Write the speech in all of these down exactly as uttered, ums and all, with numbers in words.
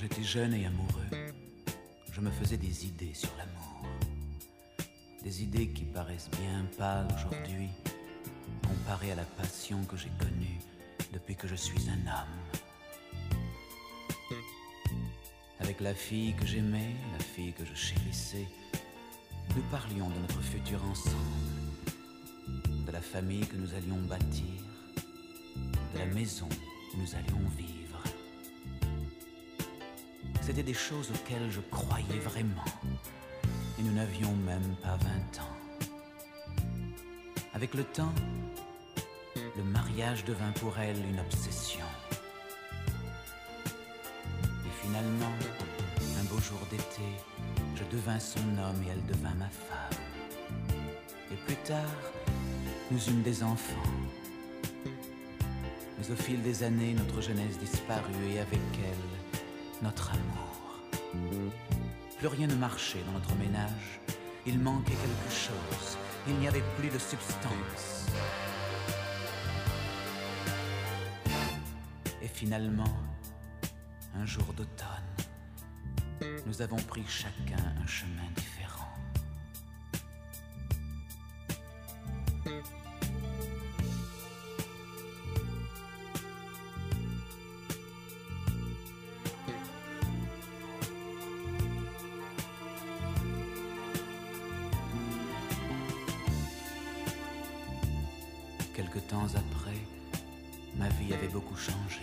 j'étais jeune et amoureux, je me faisais des idées sur l'amour. Des idées qui paraissent bien pâles aujourd'hui, comparées à la passion que j'ai connue depuis que je suis un homme. Avec la fille que j'aimais, la fille que je chérissais, nous parlions de notre futur ensemble, de la famille que nous allions bâtir, de la maison où nous allions vivre. C'était des choses auxquelles je croyais vraiment, et nous n'avions même pas vingt ans. Avec le temps, le mariage devint pour elle une obsession. Et finalement, un beau jour d'été, je devins son homme et elle devint ma femme. Et plus tard, nous eûmes des enfants. Mais au fil des années, notre jeunesse disparut et avec elle, notre amour. Plus rien ne marchait dans notre ménage. Il manquait quelque chose. Il n'y avait plus de substance. Et finalement, un jour d'automne, nous avons pris chacun un chemin différent. Quelque temps après, ma vie avait beaucoup changé.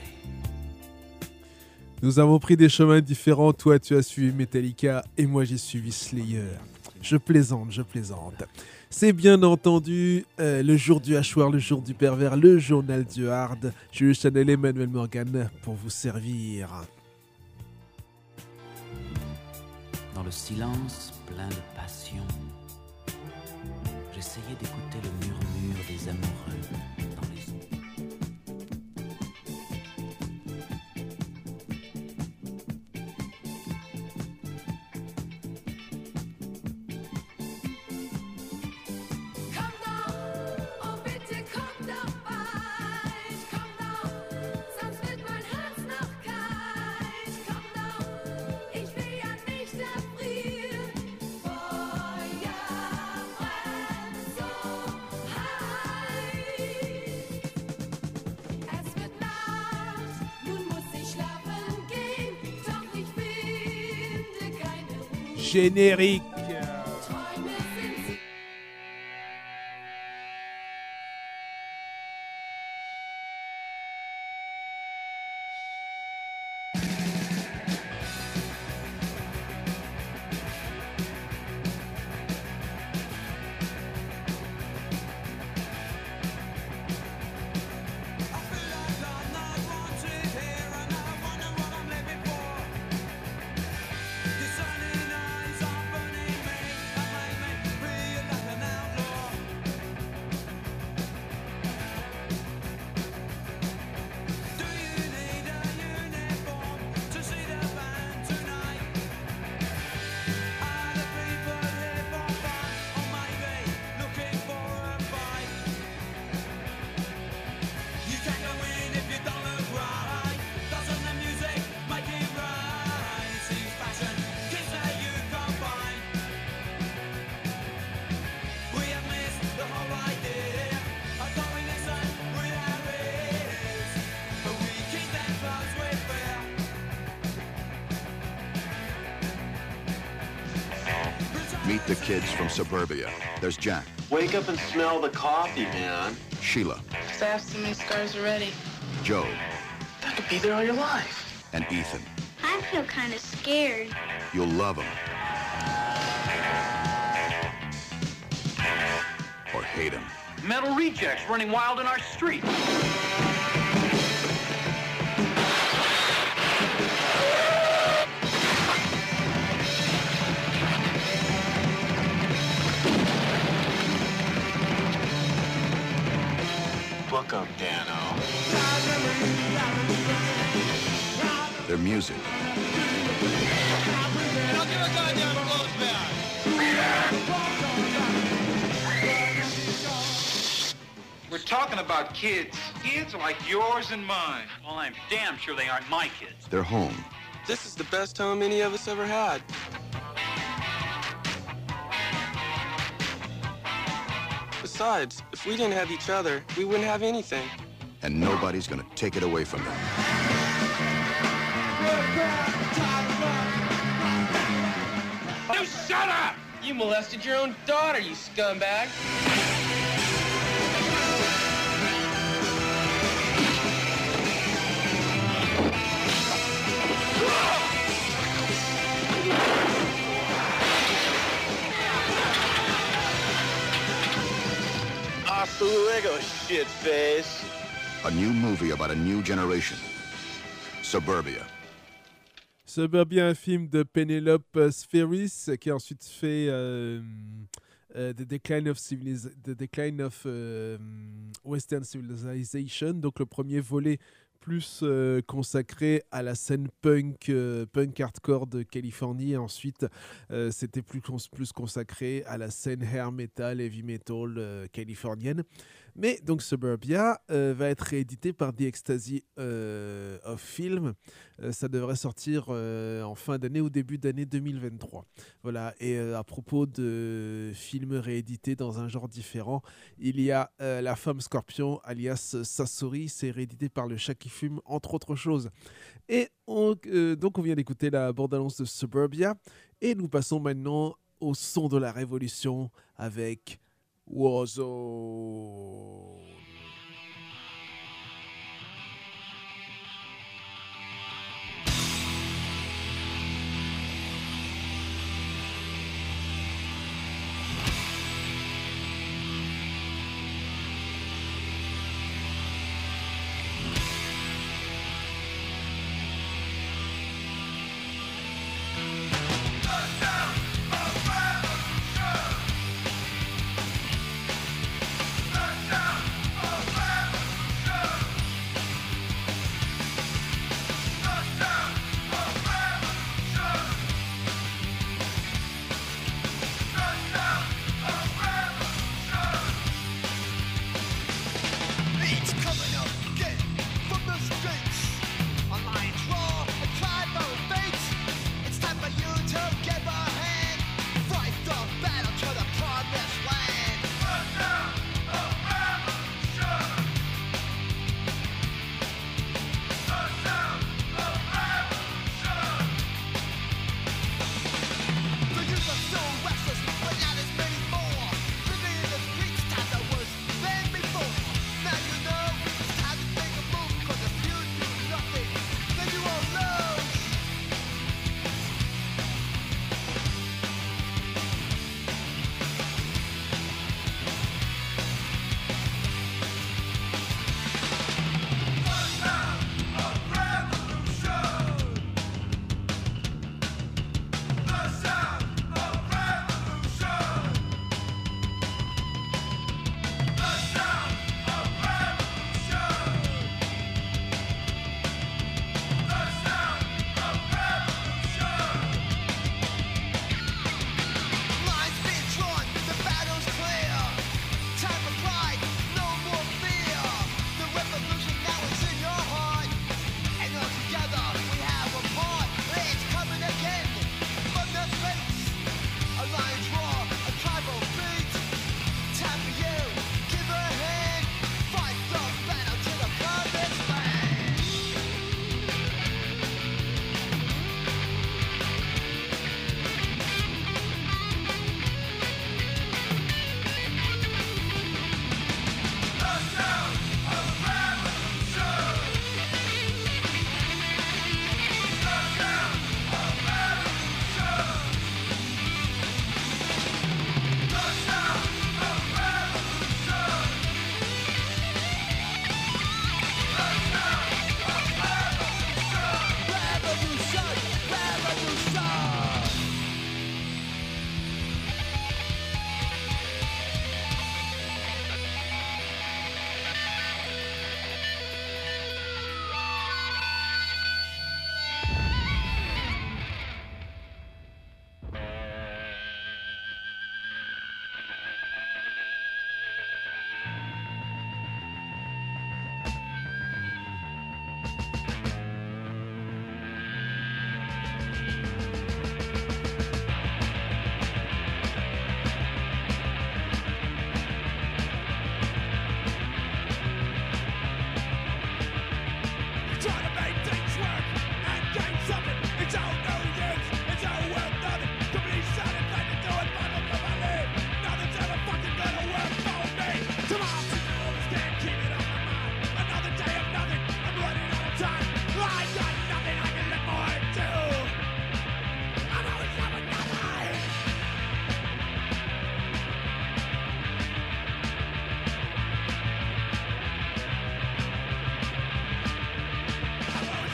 Nous avons pris des chemins différents. Toi, tu as suivi Metallica et moi, j'ai suivi Slayer. Je plaisante, je plaisante. C'est bien entendu euh, le jour du hachoir, le jour du pervers, le journal du hard. Jules Chanel et Emmanuel Morgan pour vous servir. Dans le silence plein de passion, j'essayais d'écouter le murmure des amoureux dans les eaux. Générique. Meet the kids from suburbia. There's Jack. Wake up and smell the coffee, man. Sheila. I have so many scars already. Joe. That could be there all your life. And Ethan. I feel kind of scared. You'll love them. Or hate them. Metal rejects running wild in our street. Book 'em, Dano. Their music. I'll give a goddamn close back. We're talking about kids. Kids like yours and mine. Well, I'm damn sure they aren't my kids. Their home. This is the best home any of us ever had. Besides, if we didn't have each other, we wouldn't have anything. And nobody's gonna take it away from them. You shut up! You molested your own daughter, you scumbag! Hasta luego, shitface. A new movie about a new generation. Suburbia. Suburbia, un film de Penelope Spheris qui a ensuite fait euh, euh, The Decline of, Civiliz- The Decline of euh, Western Civilization, donc le premier volet plus euh, consacré à la scène punk, euh, punk hardcore de Californie. Et ensuite, euh, c'était plus, cons- plus consacré à la scène hair metal, heavy metal euh, californienne. Mais donc Suburbia euh, va être réédité par The Ecstasy euh, of Film. Euh, ça devrait sortir euh, en fin d'année ou début d'année deux mille vingt-trois. Voilà. Et euh, à propos de films réédités dans un genre différent, il y a euh, La Femme Scorpion, alias Sasori. C'est réédité par Le Chat qui fume, entre autres choses. Et on, euh, donc on vient d'écouter la bande-annonce de Suburbia. Et nous passons maintenant au son de la révolution avec Warzone. Touchdown!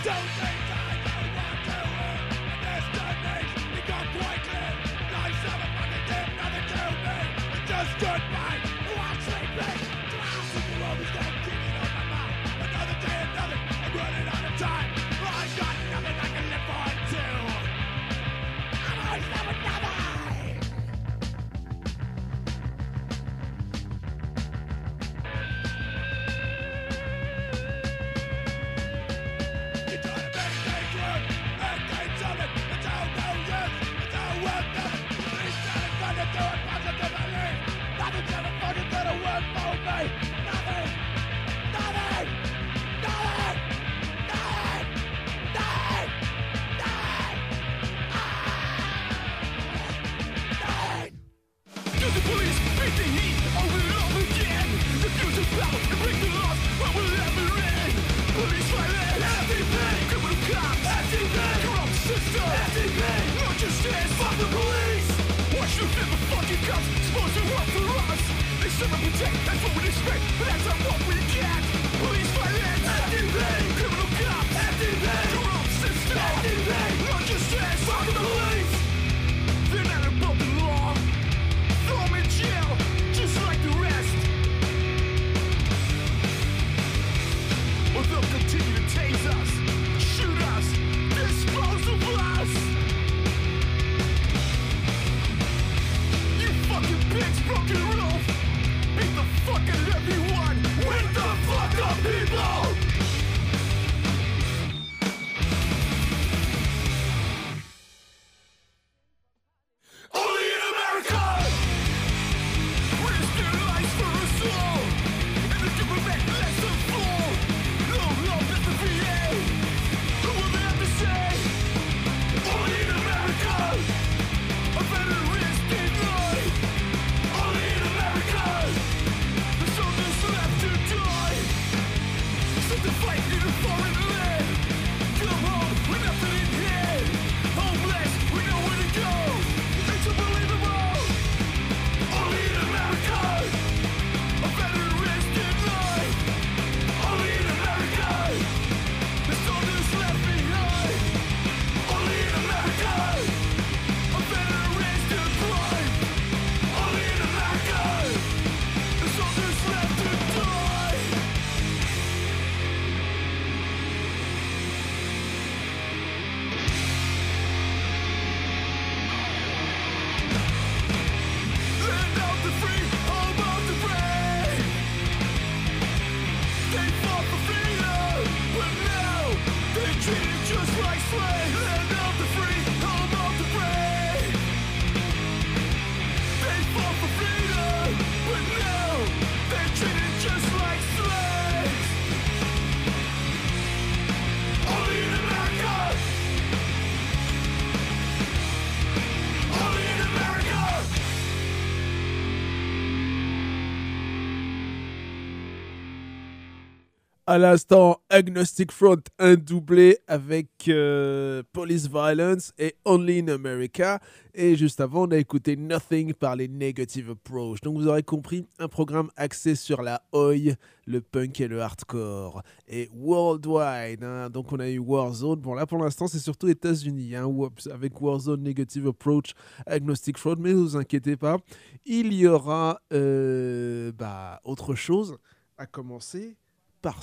À l'instant, Agnostic Front, un doublé avec euh, Police Violence et Only in America. Et juste avant, on a écouté Nothing par les Negative Approach. Donc vous aurez compris, un programme axé sur la oi, le punk et le hardcore. Et worldwide, hein, donc on a eu Warzone. Bon là pour l'instant c'est surtout États-Unis, hein, avec Warzone, Negative Approach, Agnostic Front. Mais ne vous inquiétez pas, il y aura euh, bah, autre chose, à commencer par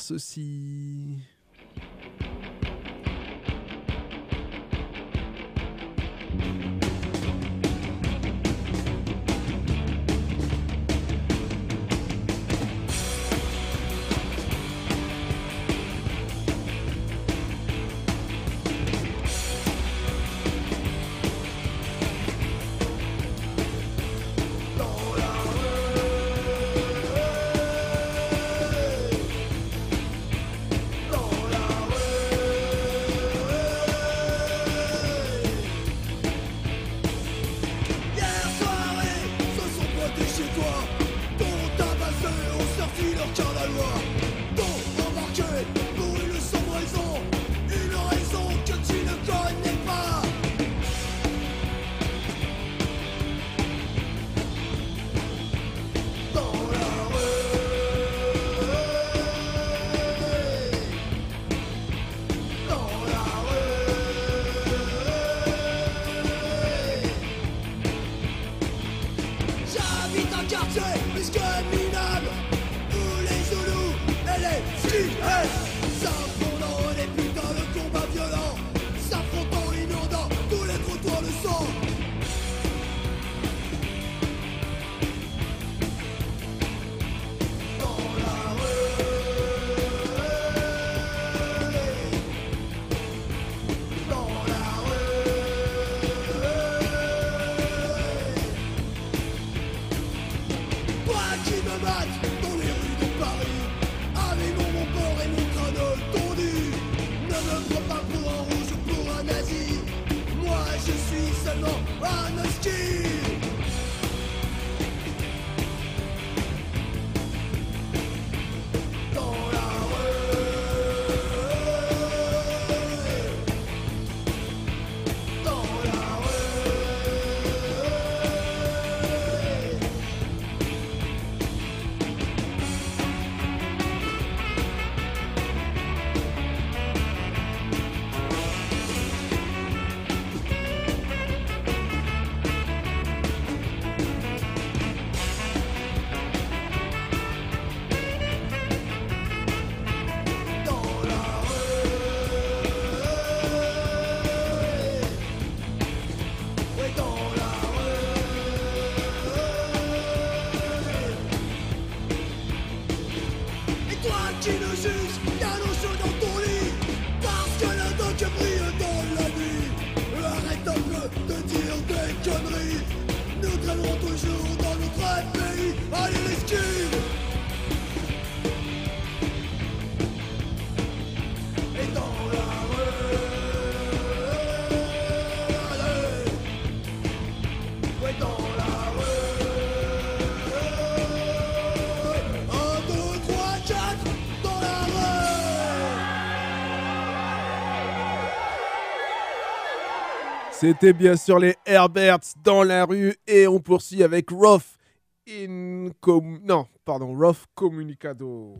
ceci. Lord, C'était bien sûr les Herberts dans la rue et on poursuit avec Rough Incom... Non, pardon, Rough Comunicado.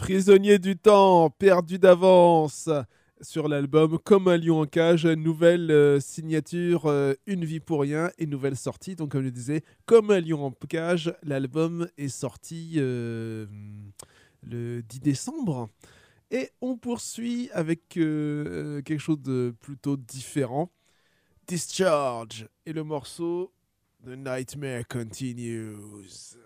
Prisonnier du temps, perdu d'avance sur l'album Comme un lion en cage, nouvelle euh, signature euh, Une vie pour rien et nouvelle sortie. Donc comme je le disais, Comme un lion en cage, l'album est sorti euh, le dix décembre. Et on poursuit avec euh, quelque chose de plutôt différent. Discharge et le morceau The Nightmare Continues.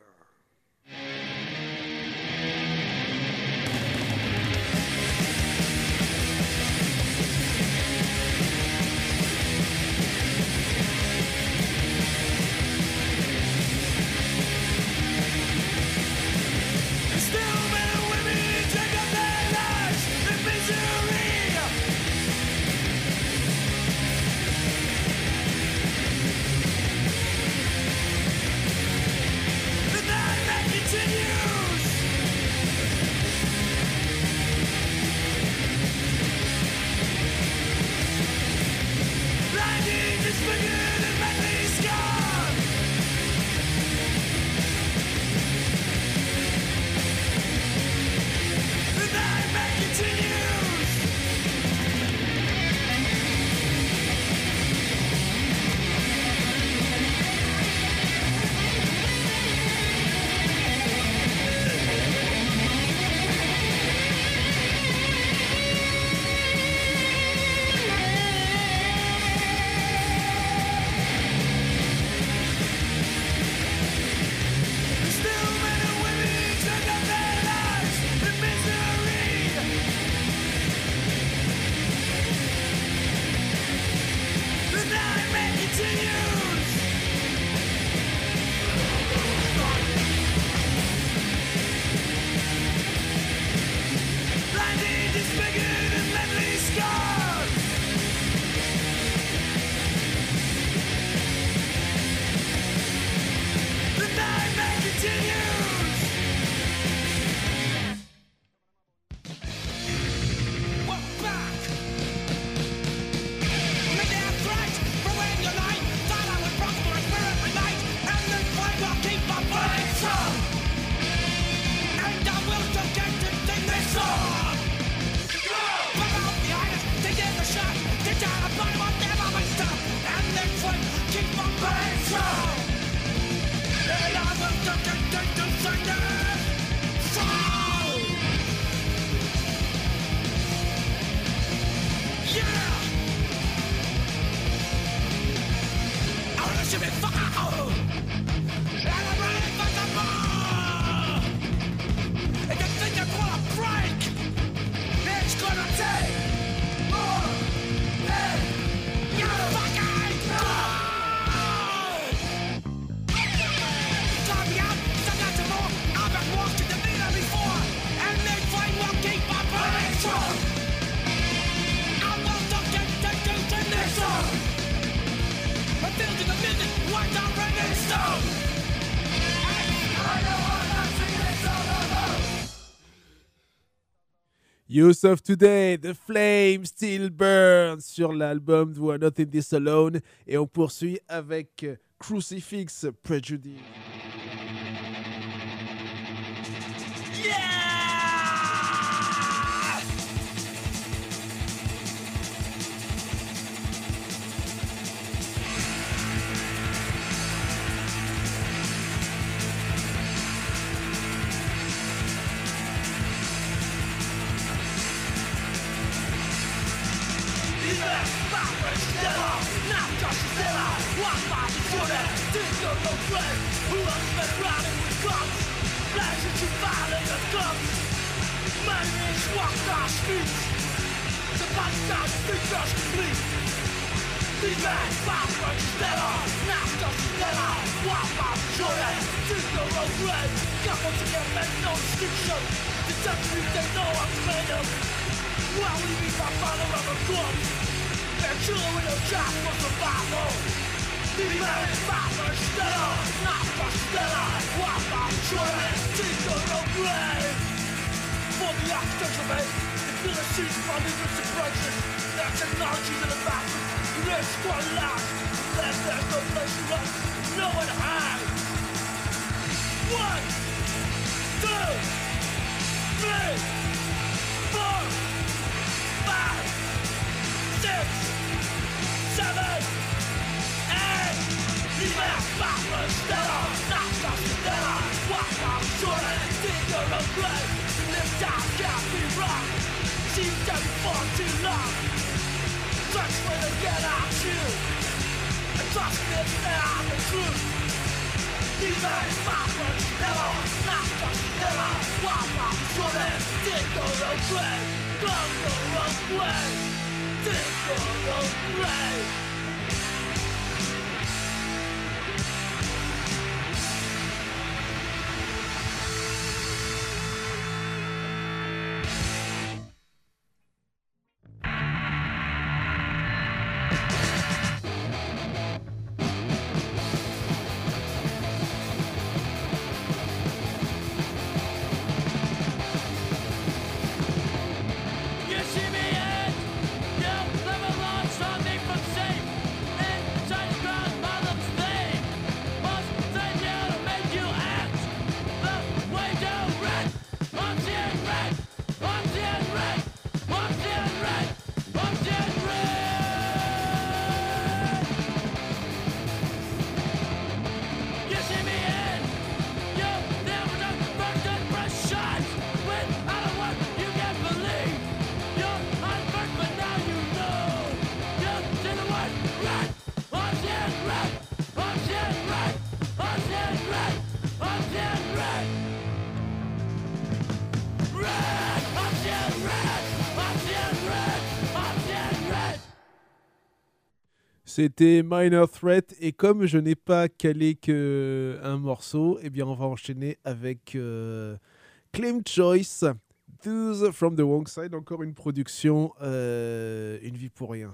Youth of Today, The Flame Still Burns sur l'album We Are Not In This Alone. Et on poursuit avec Crucifix Prejudice. One, two, three, four, five, six, seven, eight. L'hiver parle stellar, nasta stellar. Walk on shore and think of a play. Live down, can't be wrong. Seems to be for too long. Search for the get out you. And trust me, I'm the truth. L'hiver parle stellar, nasta stellar. Walk on shore and think of a play. Go the wrong way. Think of a play. C'était Minor Threat, et comme je n'ai pas calé qu'un morceau, eh bien on va enchaîner avec euh, Claim Choice, Those from the Wrong Side, encore une production, euh, Une vie pour rien.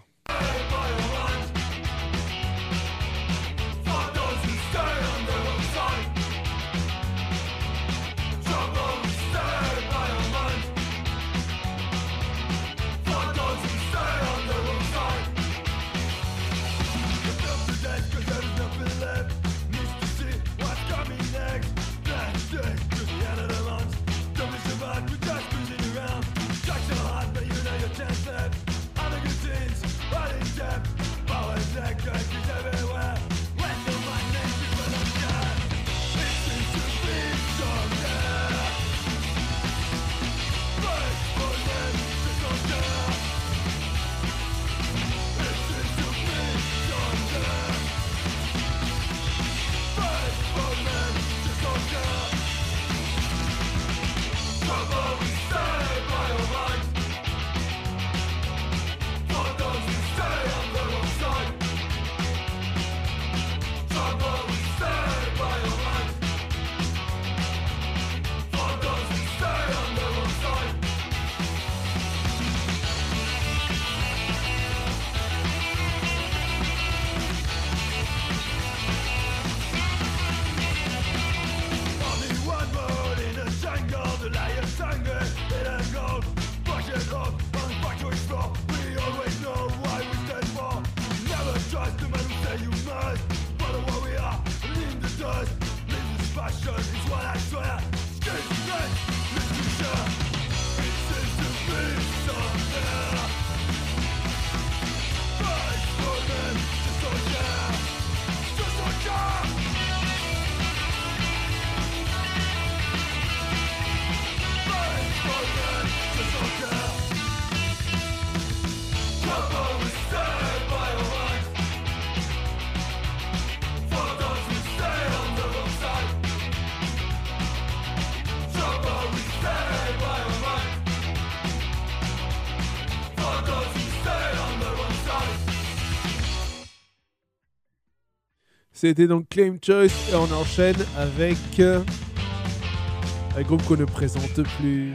C'était donc Claim Choice, et on enchaîne avec euh, un groupe qu'on ne présente plus.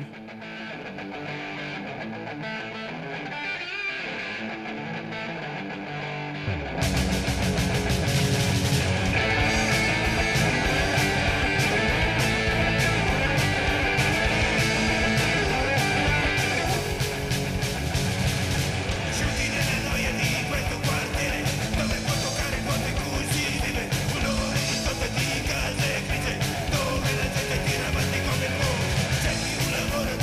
C'è chi un lavoro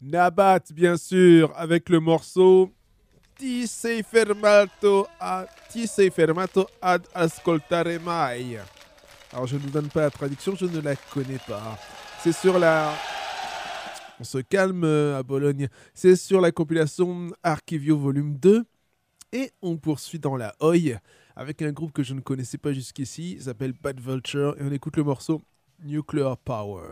Nabat, bien sûr, avec le morceau Ti sei fermato, a... Ti sei fermato ad ascoltare mai. Alors, je ne vous donne pas la traduction, je ne la connais pas. C'est sur la... On se calme à Bologne. C'est sur la compilation Archivio Volume deux. Et on poursuit dans la Oi avec un groupe que je ne connaissais pas jusqu'ici. Il s'appelle Bad Vulture. Et on écoute le morceau Nuclear Power.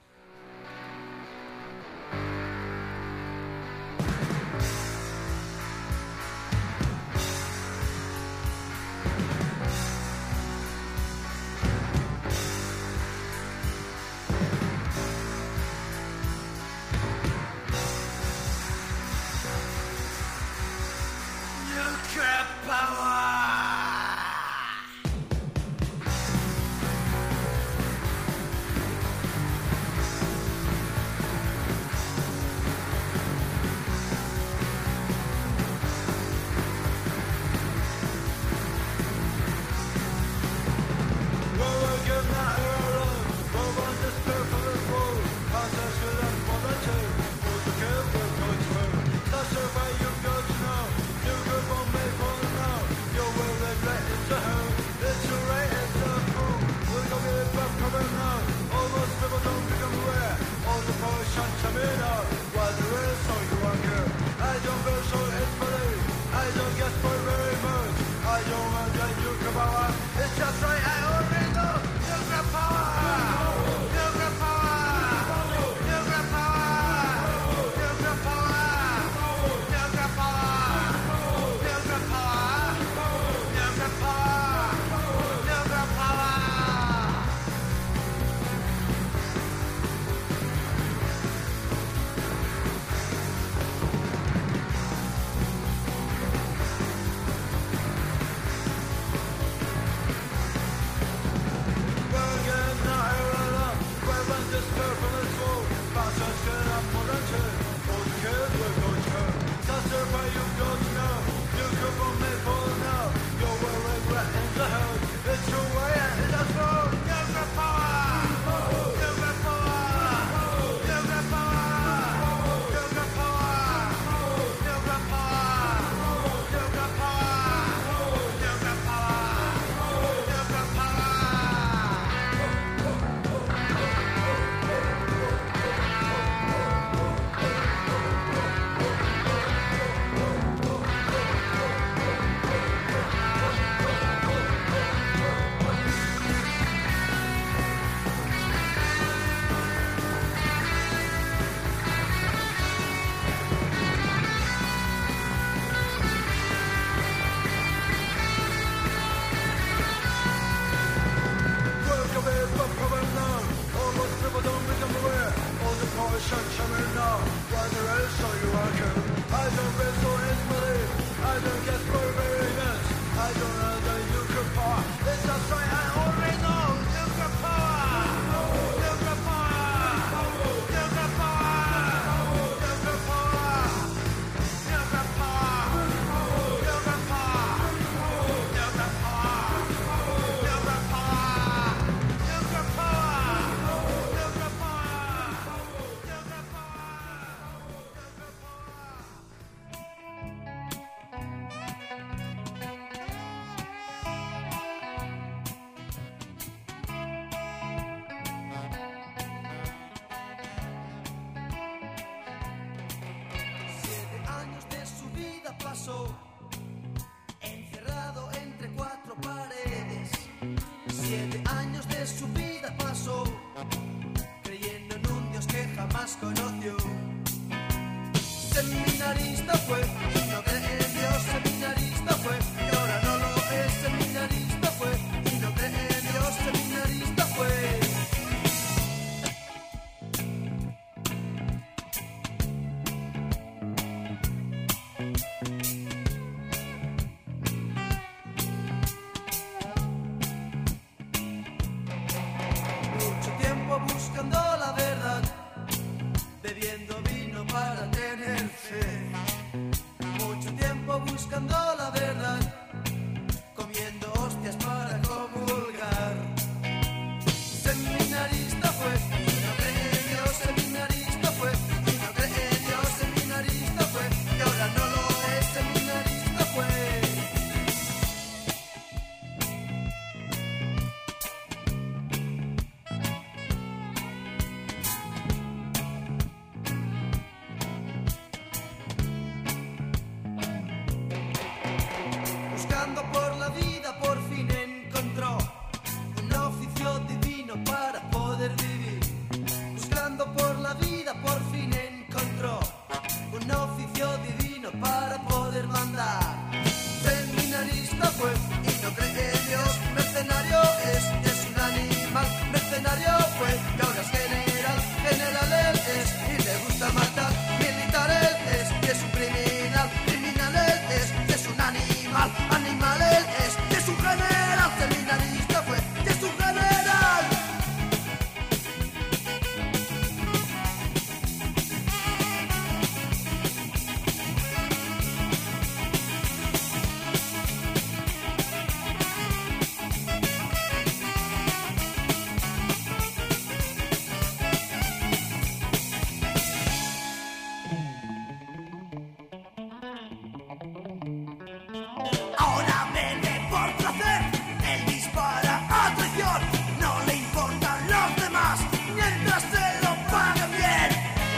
Encerrado entre cuatro paredes, siete años de su vida pasó, creyendo en un Dios que jamás conoció. Seminarista fue, no cree en Dios, seminarista fue, y ahora no lo es, seminarista fue, y no cree en Dios, seminarista fue. Buscando la verdad, bebiendo vino para tener fe. Mucho tiempo buscando la verdad, comiendo hostias para comulgar. Seminarista fue, no cree en Dios, seminarista fue, no cree en Dios. Buscando por la vida por fin encontró un oficio divino para poder vivir. Buscando por la vida por fin encontró un oficio divino para poder mandar. Seminarista fue y no cree en Dios. Mercenario es, es un animal. Mercenario fue y ahora es general. General él es y le gusta matar. Militar él es y es un criminal. Criminal él es y es un animal. Animal él es y es un general. Seminarista fue y es un general. Ahora vende por placer, él dispara a traición, no le importan los demás, mientras se lo paguen bien.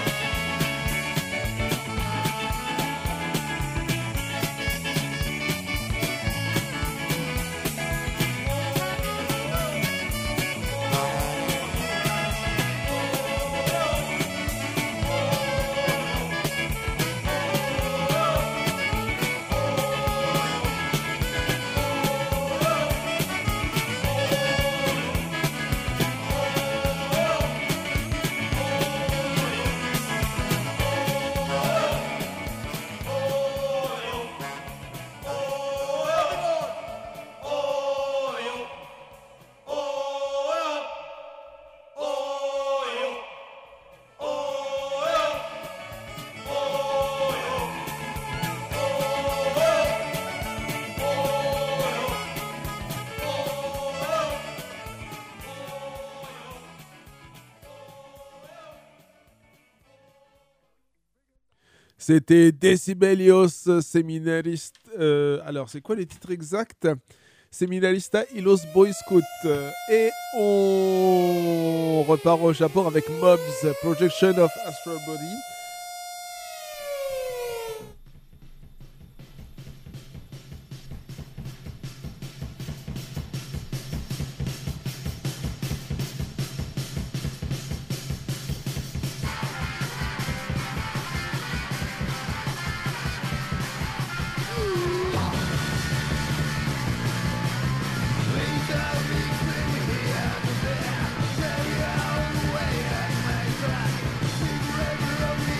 C'était Decibelios Seminarist. Euh, alors, c'est quoi les titres exacts? Seminarista y los Boy Scouts. Et on repart au Japon avec Mobs, Projection of Astral Body. Away at my back, big red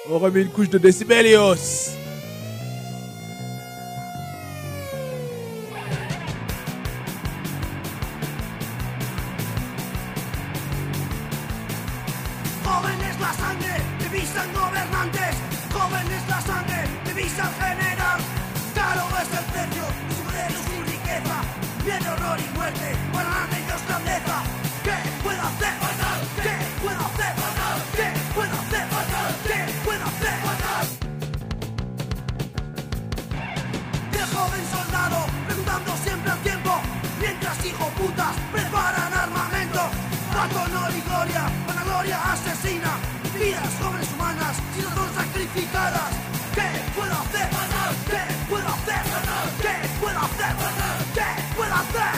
On remet une couche de Decibelios. Joven es la sangre, divisan gobernantes. Joven es la sangre, divisa el general. Caro es el precio, su poder y su riqueza. Viene horror y muerte, guardarán ellos grandeza. ¿Qué puedo hacer? ¿Qué puedo hacer? ¿Qué puedo hacer? ¿Qué puedo hacer? El joven soldado, preguntando siempre al tiempo. Mientras hijo putas preparan armamento. Bajo honor y gloria, vanagloria asesina. Vidas jóvenes humanas, si no son sacrificadas. ¿Qué puedo hacer? ¿Qué puedo hacer? ¿Qué puedo hacer? ¿Qué puedo hacer?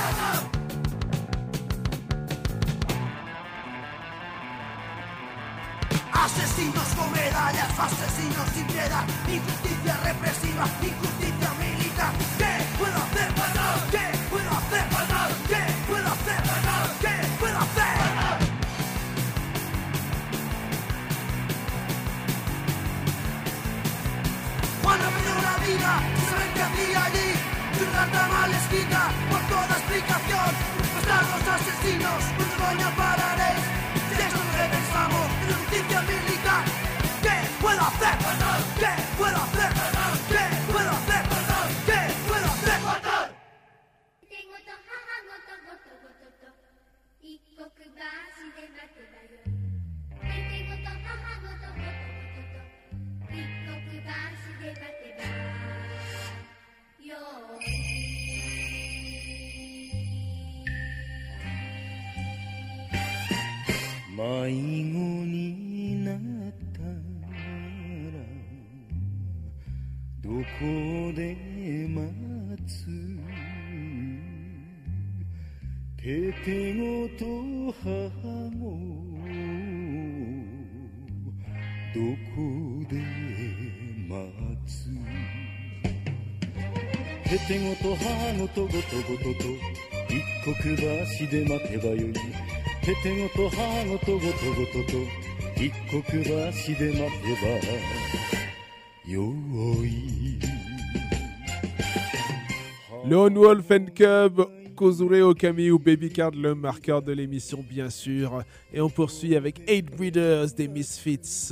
Asesinos con medallas, asesinos sin piedad. Injusticia represiva, injusticia militar. ¿Qué puedo hacer? ¿Qué puedo hacer? ¿Qué puedo hacer? ¿Qué puedo hacer? Cuando perdió la vida, saben qué hacía allí. Su carta mal escrita, por toda explicación. Bastardos asesinos, ¿dónde coño pararéis? Si eso es lo que pensamos, de justicia militar. ¿Qué puedo hacer? ¿Qué puedo hacer? ¿Qué puedo hacer? ¿Qué puedo hacer? 迷子になったらどこで待つテテゴと母子どこで待つテテゴと母子とごとごとと一刻橋で待てばよいテテゴと母ごとごとごとと一刻橋で待てばよい Lone Wolf and Cub, Kozure Okami ou Baby Card, le marqueur de l'émission bien sûr. Et on poursuit avec Eight Breeders des Misfits.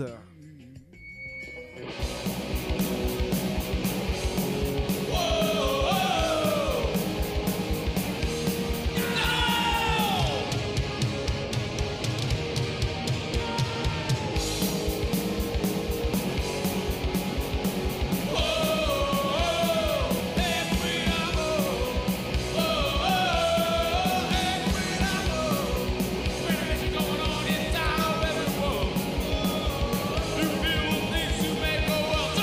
Going on inside of every world. You feel things you make go up.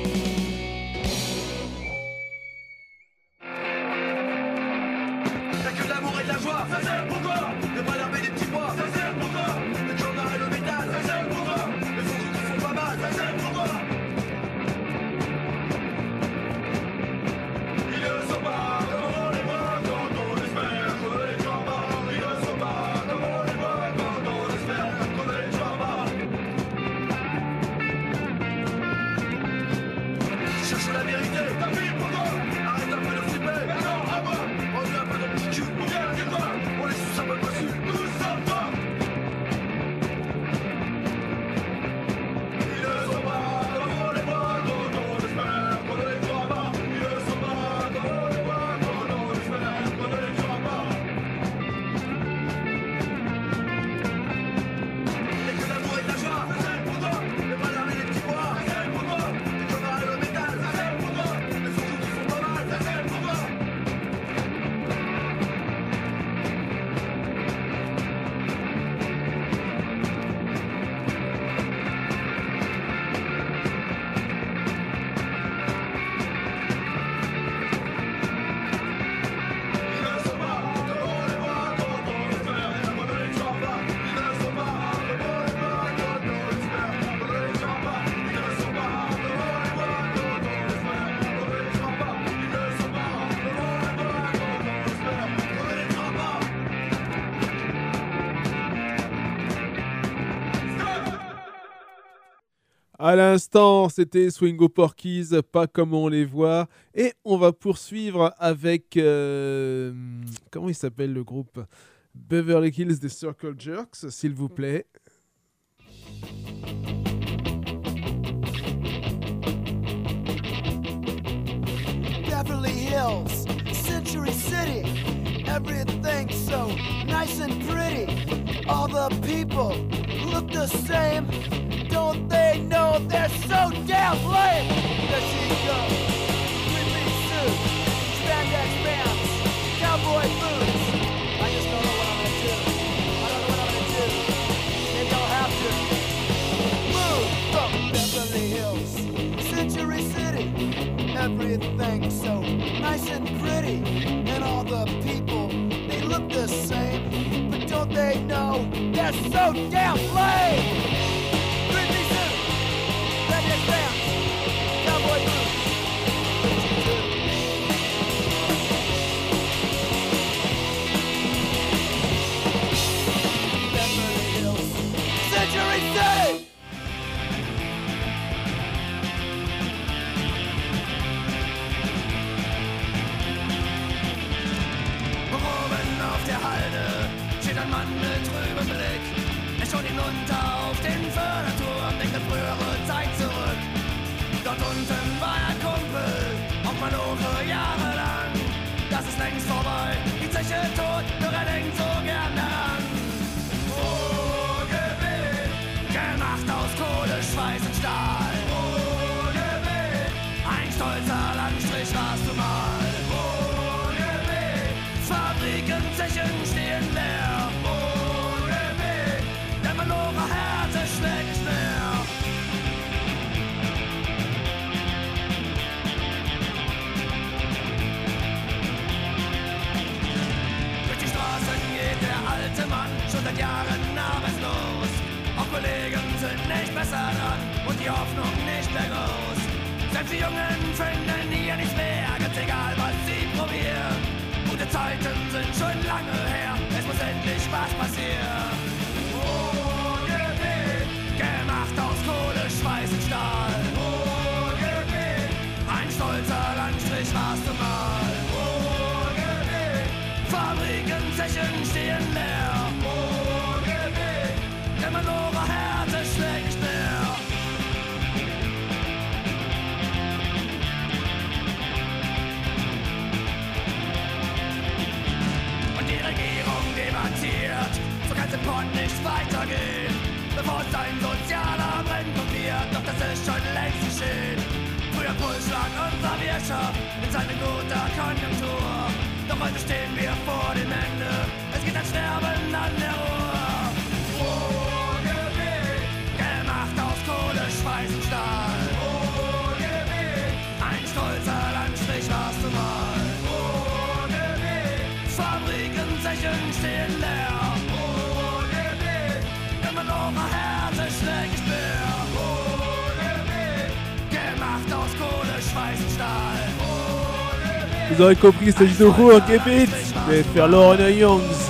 T'as que de l'amour et de la joie, ça sert pour toi. De pas laver les petits pois, ça sert pour toi. Le journal et le métal, ça sert pour toi. Les autres qui font pas mal, ça sert pour toi. Ils ne sont pas comme on les voit quand on espère qu'on ne les croit pas. Ils ne sont pas comme on les voit quand on espère qu'on ne les croit pas. Cherche la vérité, ta vie pour toi. Arrête un peu de flipper, maintenant à moi. Reviens un peu dans le petit cul, on vient de toi. On les suce un peu dessus, nous sommes toi. Ils ne sont pas comme on les voit quand on espère qu'on ne les croit pas. Ils ne sont pas comme on les voit quand on espère qu'on ne les croit pas. Y'a que l'amour et de la joie, ça sert pour toi. Ne pas laver les petits pois, ça sert pour toi. Tu connais le métal, ça sert pour toi. Les autres qui font pas mal, ça sert pour toi. Ils ne sont pas comme on les voit quand on espère qu'on ne les croit pas. Ils ne sont pas comme on les voit quand on espère qu'on ne les croit pas. Ils ne sont pas comme on les voit quand on espère qu'on ne les croit pas. Ils ne sont pas comme on les voit quand on espère qu'on ne les croit pas. À l'instant, c'était Swingo Porkies, pas comme on les voit. Et on va poursuivre avec... euh, comment il s'appelle le groupe? Beverly Hills des Circle Jerks, s'il vous plaît. Beverly Hills, Century City, everything's so nice and pretty. All the people look the same. Don't they know they're so damn lame? There she goes, three-piece suit, spandex pants, cowboy boots. I just don't know what I'm gonna do. I don't know what I'm gonna do. Maybe I'll have to move from Beverly Hills, Century City. Everything's so nice and pretty, and all the people, they look the same. But don't they know they're so damn lame? Three-piece suit, spandex pants, cowboy boots. Beverly Hills, Century City. Oben auf der Halde steht ein Mann mit trübem Blick. Er schaut hinunter auf den Förderturm, denkt an frühere Zeit zurück. Dort unten war er Kumpel, auch mal hohe Jahre lang. Das ist längst vorbei, die Zeche tot, doch er denkt so gern daran. Ruhrgebiet, gemacht aus Kohle, Schweiß und Stahl. Ruhrgebiet, ein stolzer Landstrich warst du mal. Fabriken, Zechen stehen leer. Ruhrgebiet, der Malocher Härte schlägt nicht mehr. Durch die Straßen geht der alte Mann schon seit Jahren arbeitslos. Auch Kollegen sind nicht besser dran und die Hoffnung nicht mehr groß. Selbst die Jungen finden hier nichts mehr, ganz egal was sie probieren. Gute Zeiten sind schon lange her, es muss endlich was passieren. Ruhrgebiet, gemacht aus Kohle, Schweiß und Stahl. Ruhrgebiet, ein stolzer Landstrich warst du mal. Ruhrgebiet, Fabriken, Zechen stehen leer. Ruhrgebiet, der Malocher Härte schlägt nicht mehr. Debattiert, so kann es im Port nicht weitergehen. Bevor es ein sozialer Brennpunkt wird, doch das ist schon längst geschehen. Früher Pulsschlag unserer Wirtschaft in seine guter Konjunktur. Doch heute stehen wir vor dem Ende, es geht ein Sterben an der Ruhr. Ruhrgebiet, gemacht aus Kohle, Schweiß und Stahl. Ruhrgebiet, Küchen stehen leer. Ohne mich. Immer noch ein Herz, ein schlägt Bär. Ohne mich. Gemacht aus Kohle, Schweiß und Stahl. Vous aurez compris, il s'agit de Ruhr Gebet des Verlorene Jungs.